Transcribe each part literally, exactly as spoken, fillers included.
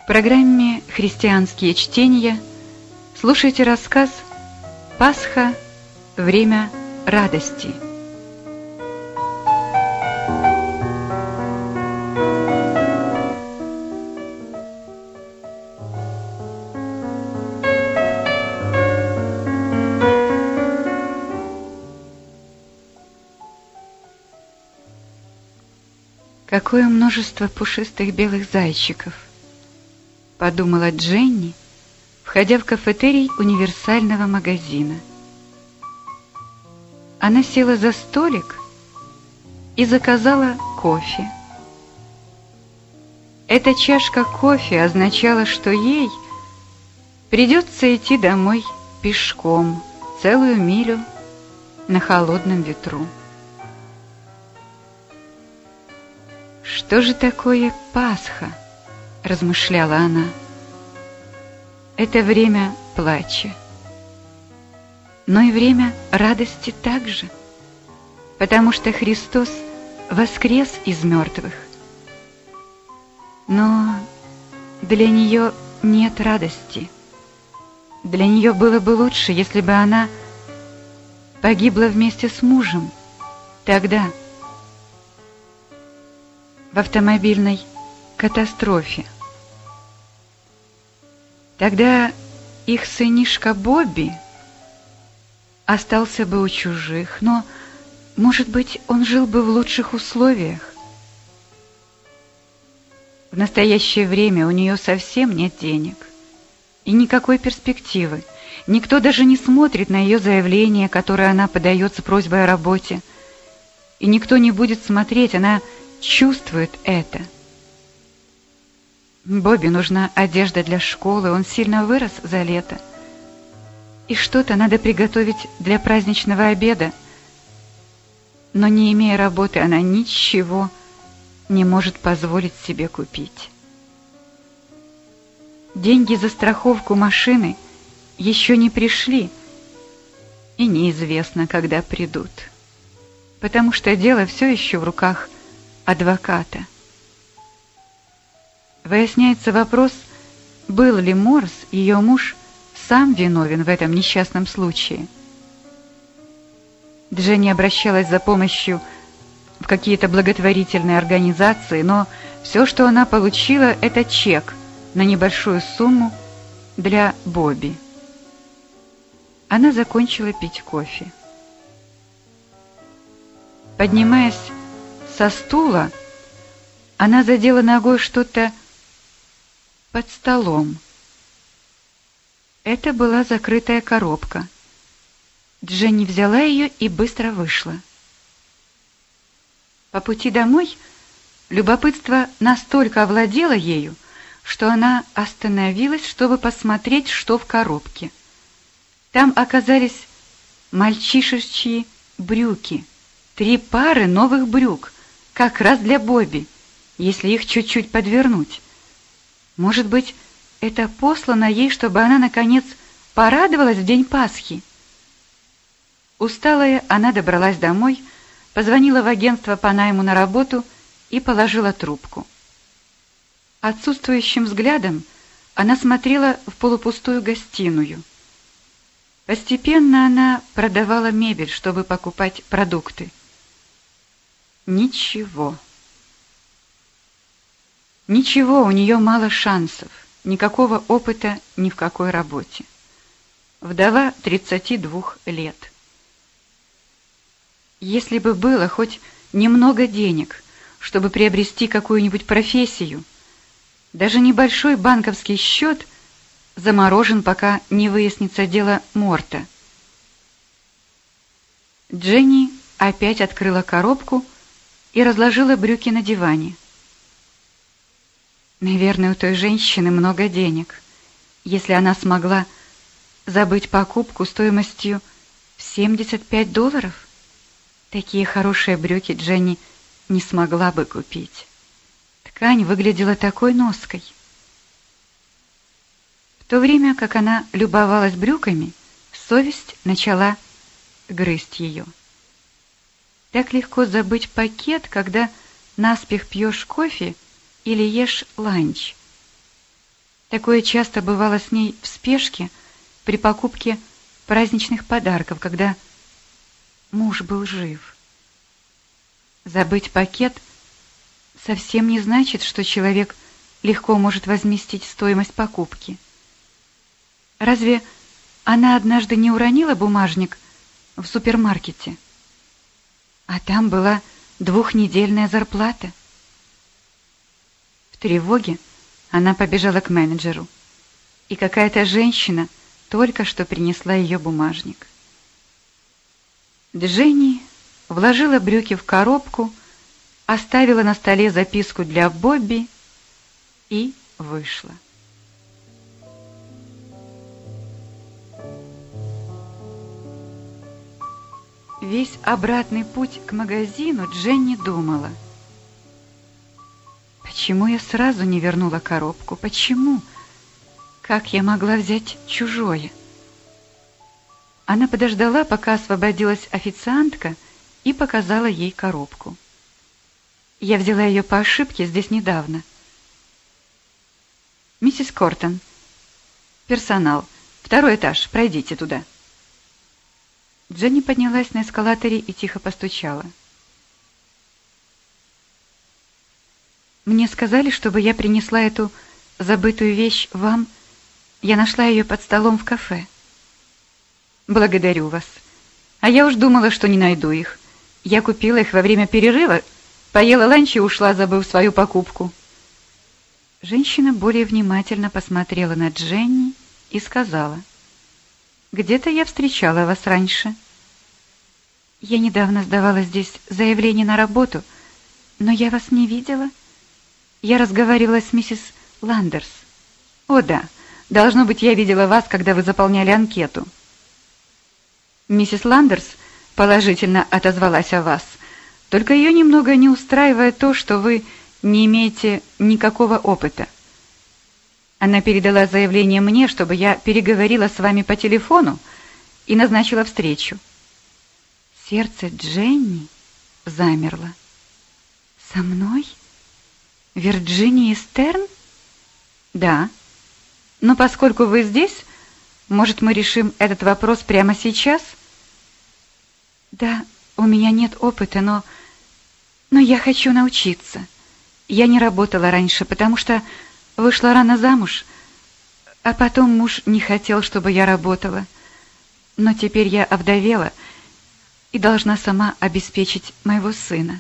В программе «Христианские чтения» слушайте рассказ «Пасха. Время радости». «Какое множество пушистых белых зайчиков!» — подумала Дженни, входя в кафетерий универсального магазина. Она села за столик и заказала кофе. Эта чашка кофе означала, что ей придется идти домой пешком целую милю на холодном ветру. «Что же такое Пасха?» — размышляла она. «Это время плача, но и время радости также, потому что Христос воскрес из мертвых. Но для нее нет радости. Для нее было бы лучше, если бы она погибла вместе с мужем тогда, в автомобильной катастрофе. Тогда их сынишка Бобби остался бы у чужих, но, может быть, он жил бы в лучших условиях. В настоящее время у нее совсем нет денег и никакой перспективы. Никто даже не смотрит на ее заявление, которое она подает с просьбой о работе. И никто не будет смотреть, она чувствует это. Бобби нужна одежда для школы, он сильно вырос за лето. И что-то надо приготовить для праздничного обеда. Но не имея работы, она ничего не может позволить себе купить. Деньги за страховку машины еще не пришли, и неизвестно, когда придут, потому что дело все еще в руках адвоката. Выясняется вопрос, был ли Морс, ее муж, сам виновен в этом несчастном случае. Дженни обращалась за помощью в какие-то благотворительные организации, но все, что она получила, это чек на небольшую сумму для Бобби. Она закончила пить кофе. Поднимаясь со стула, она задела ногой что-то под столом. Это была закрытая коробка. Дженни взяла ее и быстро вышла. По пути домой любопытство настолько овладело ею, что она остановилась, чтобы посмотреть, что в коробке. Там оказались мальчишечьи брюки, три пары новых брюк, как раз для Бобби, если их чуть-чуть подвернуть. Может быть, это послано ей, чтобы она, наконец, порадовалась в день Пасхи. Усталая, она добралась домой, позвонила в агентство по найму на работу и положила трубку. Отсутствующим взглядом она смотрела в полупустую гостиную. Постепенно она продавала мебель, чтобы покупать продукты. Ничего. Ничего, у нее мало шансов, никакого опыта ни в какой работе. Вдова тридцати двух лет. Если бы было хоть немного денег, чтобы приобрести какую-нибудь профессию, даже небольшой банковский счет заморожен, пока не выяснится дело Морта. Дженни опять открыла коробку и разложила брюки на диване. Наверное, у той женщины много денег, если она смогла забыть покупку стоимостью в семьдесят пять долларов. Такие хорошие брюки Дженни не смогла бы купить. Ткань выглядела такой ноской. В то время, как она любовалась брюками, совесть начала грызть ее. Так легко забыть пакет, когда наспех пьешь кофе или ешь ланч. Такое часто бывало с ней в спешке при покупке праздничных подарков, когда муж был жив. Забыть пакет совсем не значит, что человек легко может возместить стоимость покупки. Разве она однажды не уронила бумажник в супермаркете? А там была двухнедельная зарплата. В тревоге она побежала к менеджеру, и какая-то женщина только что принесла ее бумажник. Дженни вложила брюки в коробку, оставила на столе записку для Бобби и вышла. Весь обратный путь к магазину Дженни думала: почему я сразу не вернула коробку? Почему? Как я могла взять чужое? Она подождала, пока освободилась официантка, и показала ей коробку. Я взяла ее по ошибке здесь недавно. Миссис Кортон, персонал, второй этаж, пройдите туда. Дженни поднялась на эскалаторе и тихо постучала. Мне сказали, чтобы я принесла эту забытую вещь вам. Я нашла ее под столом в кафе. Благодарю вас. А я уж думала, что не найду их. Я купила их во время перерыва, поела ланч и ушла, забыв свою покупку. Женщина более внимательно посмотрела на Дженни и сказала: где-то я встречала вас раньше. Я недавно сдавала здесь заявление на работу, но я вас не видела. Я разговаривала с миссис Ландерс. О да, должно быть, я видела вас, когда вы заполняли анкету. Миссис Ландерс положительно отозвалась о вас, только ее немного не устраивает то, что вы не имеете никакого опыта. Она передала заявление мне, чтобы я переговорила с вами по телефону и назначила встречу. Сердце Дженни замерло. Со мной? Вирджиния Стерн? Да. Но поскольку вы здесь, может, мы решим этот вопрос прямо сейчас? Да, у меня нет опыта, но... Но я хочу научиться. Я не работала раньше, потому что вышла рано замуж, а потом муж не хотел, чтобы я работала. Но теперь я овдовела и должна сама обеспечить моего сына.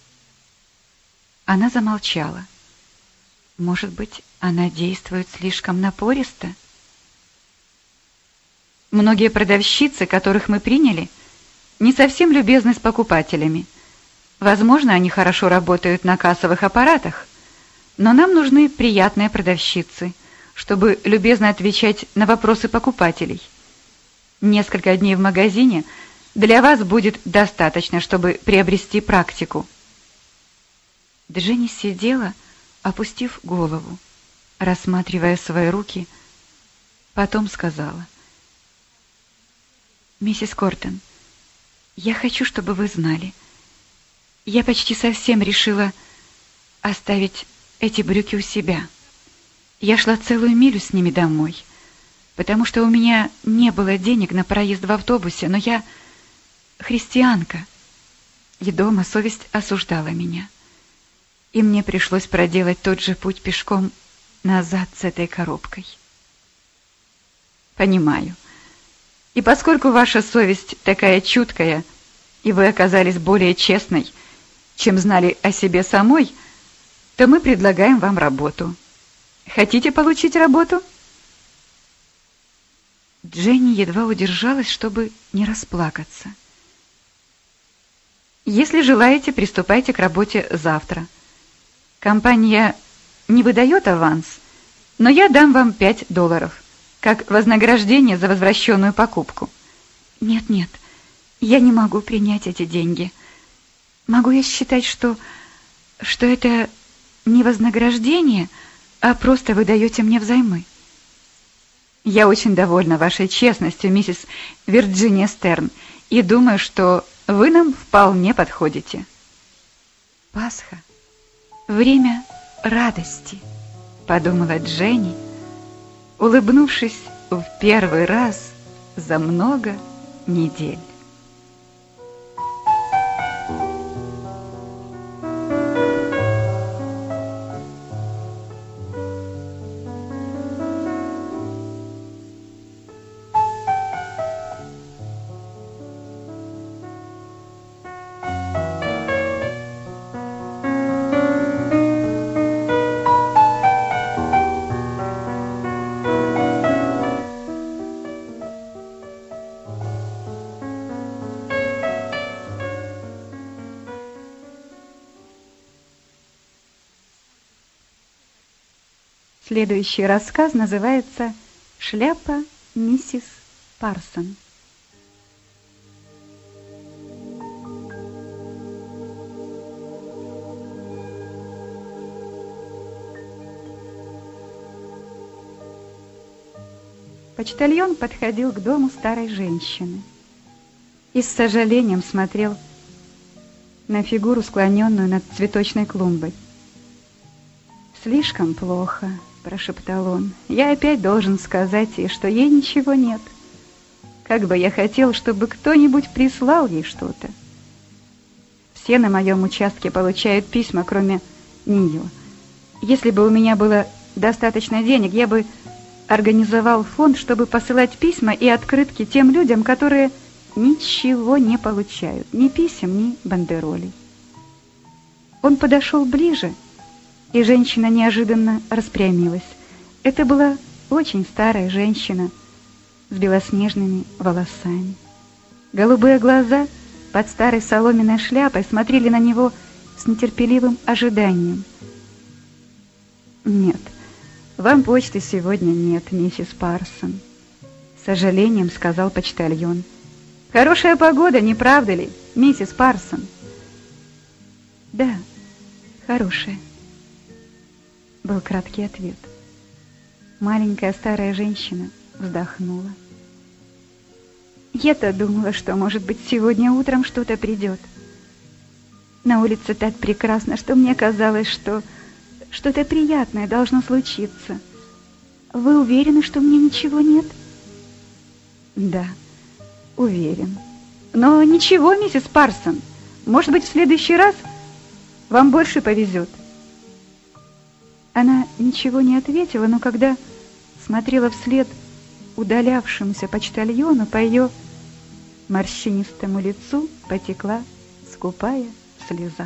Она замолчала. Может быть, она действует слишком напористо? Многие продавщицы, которых мы приняли, не совсем любезны с покупателями. Возможно, они хорошо работают на кассовых аппаратах, но нам нужны приятные продавщицы, чтобы любезно отвечать на вопросы покупателей. Несколько дней в магазине для вас будет достаточно, чтобы приобрести практику. Дженни сидела, опустив голову, рассматривая свои руки, потом сказала: «Миссис Кортон, я хочу, чтобы вы знали, я почти совсем решила оставить эти брюки у себя. Я шла целую милю с ними домой, потому что у меня не было денег на проезд в автобусе, но я христианка, и дома совесть осуждала меня. И мне пришлось проделать тот же путь пешком назад с этой коробкой». «Понимаю. И поскольку ваша совесть такая чуткая, и вы оказались более честной, чем знали о себе самой, то мы предлагаем вам работу. Хотите получить работу?» Дженни едва удержалась, чтобы не расплакаться. «Если желаете, приступайте к работе завтра. Компания не выдает аванс, но я дам вам пять долларов, как вознаграждение за возвращенную покупку». «Нет-нет, я не могу принять эти деньги. Могу я считать, что, что это не вознаграждение, а просто вы даете мне взаймы?» «Я очень довольна вашей честностью, миссис Вирджиния Стерн, и думаю, что вы нам вполне подходите». «Пасха — время радости», — подумала Дженни, улыбнувшись в первый раз за много недель. Следующий рассказ называется «Шляпа миссис Парсон». Почтальон подходил к дому старой женщины и с сожалением смотрел на фигуру, склоненную над цветочной клумбой. «Слишком плохо», — прошептал он. «Я опять должен сказать ей, что ей ничего нет. Как бы я хотел, чтобы кто-нибудь прислал ей что-то. Все на моем участке получают письма, кроме нее. Если бы у меня было достаточно денег, я бы организовал фонд, чтобы посылать письма и открытки тем людям, которые ничего не получают, ни писем, ни бандеролей». Он подошел ближе, и женщина неожиданно распрямилась. Это была очень старая женщина с белоснежными волосами. Голубые глаза под старой соломенной шляпой смотрели на него с нетерпеливым ожиданием. «Нет, вам почты сегодня нет, миссис Парсон», — с сожалением сказал почтальон. «Хорошая погода, не правда ли, миссис Парсон?» «Да, хорошая», — был краткий ответ. Маленькая старая женщина вздохнула. «Я-то думала, что, может быть, сегодня утром что-то придет. На улице так прекрасно, что мне казалось, что что-то приятное должно случиться. Вы уверены, что мне ничего нет?» «Да, уверен. Но ничего, миссис Парсон, может быть, в следующий раз вам больше повезет». Она ничего не ответила, но когда смотрела вслед удалявшемуся почтальону, по ее морщинистому лицу потекла скупая слеза.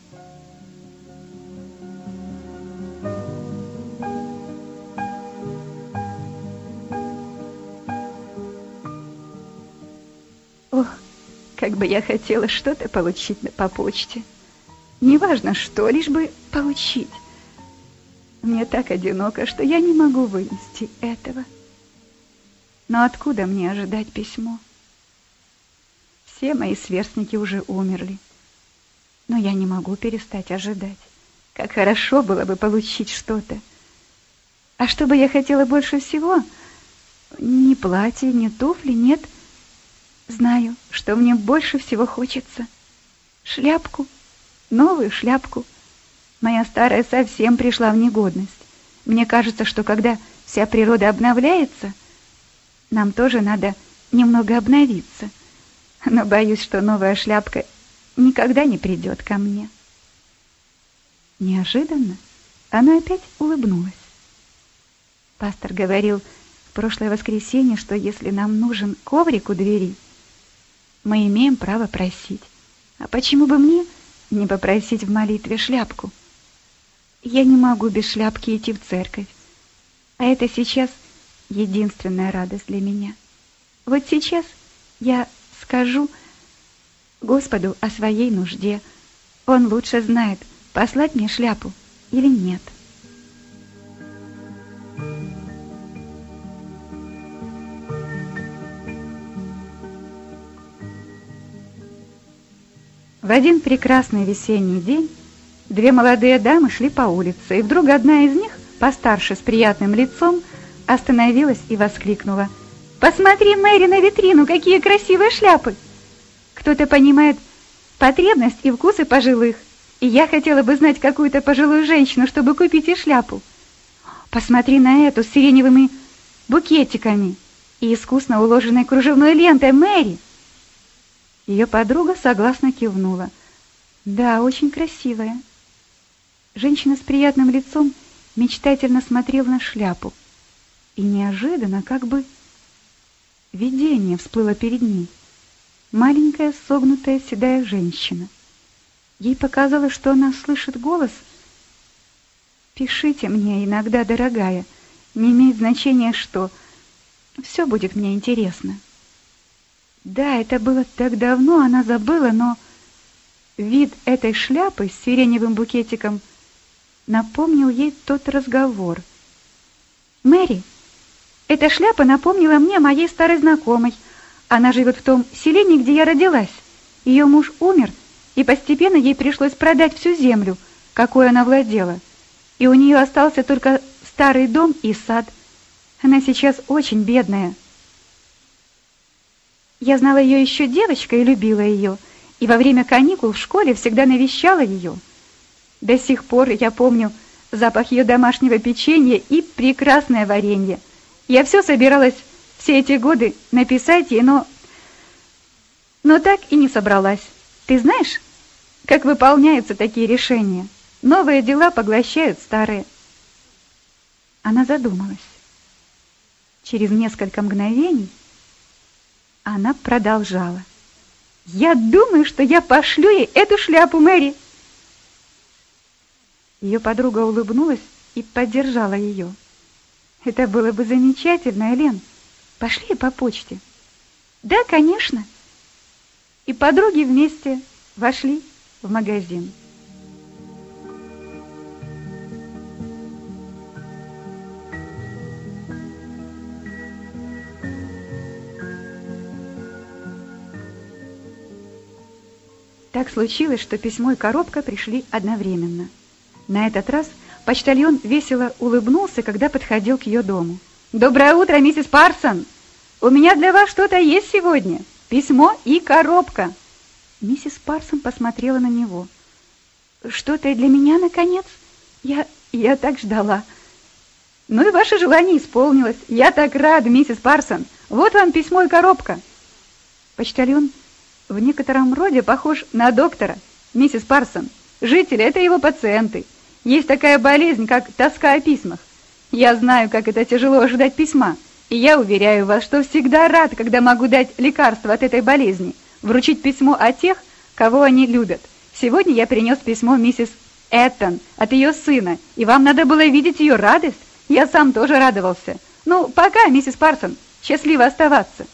Ох, как бы я хотела что-то получить по почте. Неважно что, лишь бы получить. Мне так одиноко, что я не могу вынести этого. Но откуда мне ожидать письмо? Все мои сверстники уже умерли. Но я не могу перестать ожидать. Как хорошо было бы получить что-то. А что бы я хотела больше всего? Ни платья, ни туфли, нет. Знаю, что мне больше всего хочется. Шляпку, новую шляпку. Моя старая совсем пришла в негодность. Мне кажется, что когда вся природа обновляется, нам тоже надо немного обновиться. Но боюсь, что новая шляпка никогда не придет ко мне. Неожиданно она опять улыбнулась. Пастор говорил в прошлое воскресенье, что если нам нужен коврик у двери, мы имеем право просить. А почему бы мне не попросить в молитве шляпку? Я не могу без шляпки идти в церковь, а это сейчас единственная радость для меня. Вот сейчас я скажу Господу о своей нужде. Он лучше знает, послать мне шляпу или нет. В один прекрасный весенний день две молодые дамы шли по улице, и вдруг одна из них, постарше, с приятным лицом, остановилась и воскликнула: «Посмотри, Мэри, на витрину, какие красивые шляпы! Кто-то понимает потребность и вкусы пожилых, и я хотела бы знать какую-то пожилую женщину, чтобы купить ей шляпу. Посмотри на эту с сиреневыми букетиками и искусно уложенной кружевной лентой, Мэри!» Ее подруга согласно кивнула. «Да, очень красивая». Женщина с приятным лицом мечтательно смотрела на шляпу, и неожиданно, как бы видение всплыло перед ней. Маленькая, согнутая, седая женщина. Ей показалось, что она слышит голос: «Пишите мне иногда, дорогая, не имеет значения что, все будет мне интересно». Да, это было так давно, она забыла, но вид этой шляпы с сиреневым букетиком напомнил ей тот разговор. «Мэри, эта шляпа напомнила мне о моей старой знакомой. Она живет в том селении, где я родилась. Ее муж умер, и постепенно ей пришлось продать всю землю, какой она владела. И у нее остался только старый дом и сад. Она сейчас очень бедная. Я знала ее еще девочкой и любила ее, и во время каникул в школе всегда навещала ее. До сих пор я помню запах ее домашнего печенья и прекрасное варенье. Я все собиралась все эти годы написать ей, но... но так и не собралась. Ты знаешь, как выполняются такие решения? Новые дела поглощают старые». Она задумалась. Через несколько мгновений она продолжала: «Я думаю, что я пошлю ей эту шляпу, Мэри». Ее подруга улыбнулась и поддержала ее. «Это было бы замечательно, Элен. Пошли по почте». «Да, конечно». И подруги вместе вошли в магазин. Так случилось, что письмо и коробка пришли одновременно. На этот раз почтальон весело улыбнулся, когда подходил к ее дому. «Доброе утро, миссис Парсон! У меня для вас что-то есть сегодня. Письмо и коробка». Миссис Парсон посмотрела на него. «Что-то и для меня, наконец? Я, я так ждала». «Ну и ваше желание исполнилось. Я так рада, миссис Парсон. Вот вам письмо и коробка». Почтальон в некотором роде похож на доктора, миссис Парсон. Жители — это его пациенты. Есть такая болезнь, как тоска о письмах. Я знаю, как это тяжело ожидать письма, и я уверяю вас, что всегда рад, когда могу дать лекарство от этой болезни, вручить письмо о тех, кого они любят. Сегодня я принес письмо миссис Эттон от ее сына, и вам надо было видеть ее радость. Я сам тоже радовался. Ну, пока, миссис Парсон. Счастливо оставаться.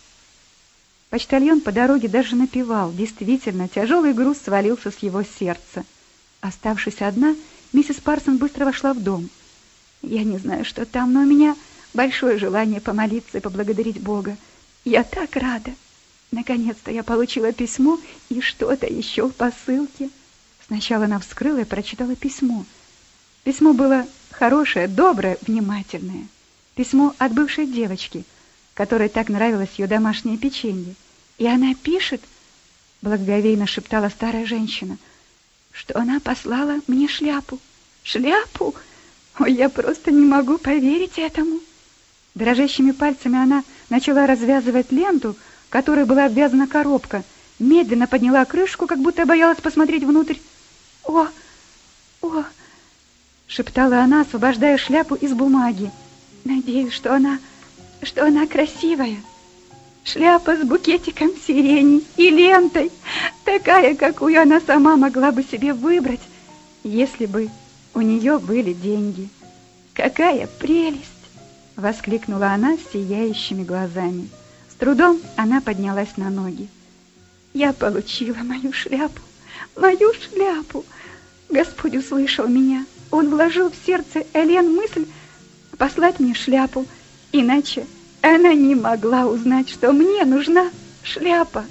Почтальон по дороге даже напевал. Действительно, тяжелый груз свалился с его сердца. Оставшись одна, миссис Парсон быстро вошла в дом. «Я не знаю, что там, но у меня большое желание помолиться и поблагодарить Бога. Я так рада! Наконец-то я получила письмо и что-то еще в посылке». Сначала она вскрыла и прочитала письмо. Письмо было хорошее, доброе, внимательное. Письмо от бывшей девочки, которой так нравилось ее домашнее печенье. И она пишет, благоговейно шептала старая женщина, что она послала мне шляпу. Шляпу? Ой, я просто не могу поверить этому. Дрожащими пальцами она начала развязывать ленту, которой была обвязана коробка, медленно подняла крышку, как будто боялась посмотреть внутрь. «О, о!» — шептала она, освобождая шляпу из бумаги. «Надеюсь, что она, что она красивая. Шляпа с букетиком сирени и лентой, такая, какую она сама могла бы себе выбрать, если бы у нее были деньги. Какая прелесть!» — воскликнула она с сияющими глазами. С трудом она поднялась на ноги. «Я получила мою шляпу, мою шляпу! Господь услышал меня. Он вложил в сердце Элен мысль послать мне шляпу, иначе она не могла узнать, что мне нужна шляпа».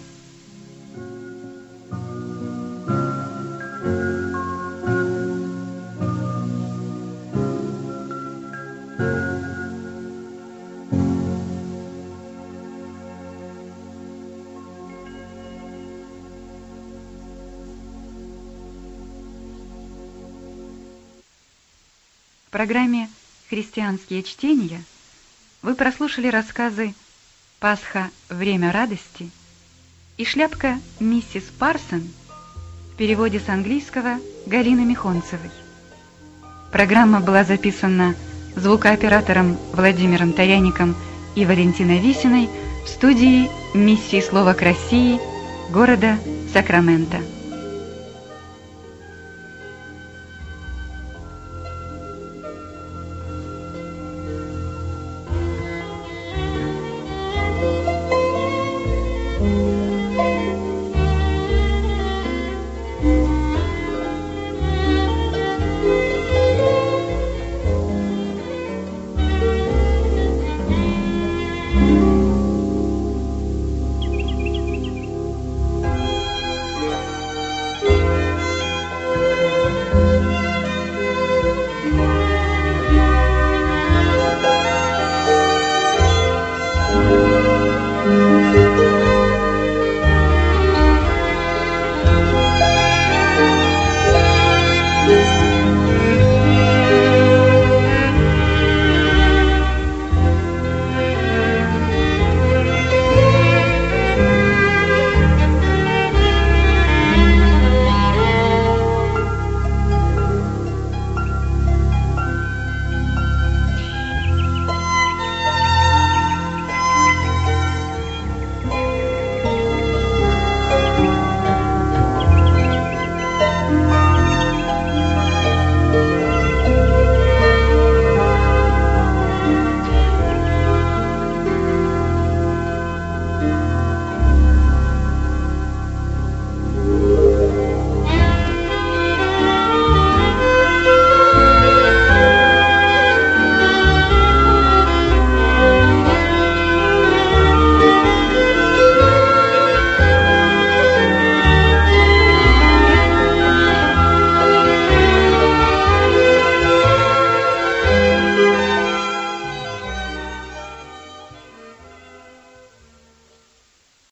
В программе «Христианские чтения» Вы прослушали рассказы «Пасха. Время радости» и «Шляпка миссис Парсон» в переводе с английского Галины Михонцевой. Программа была записана звукооператором Владимиром Таряником и Валентиной Висиной в студии миссии «Слово к России» города Сакраменто.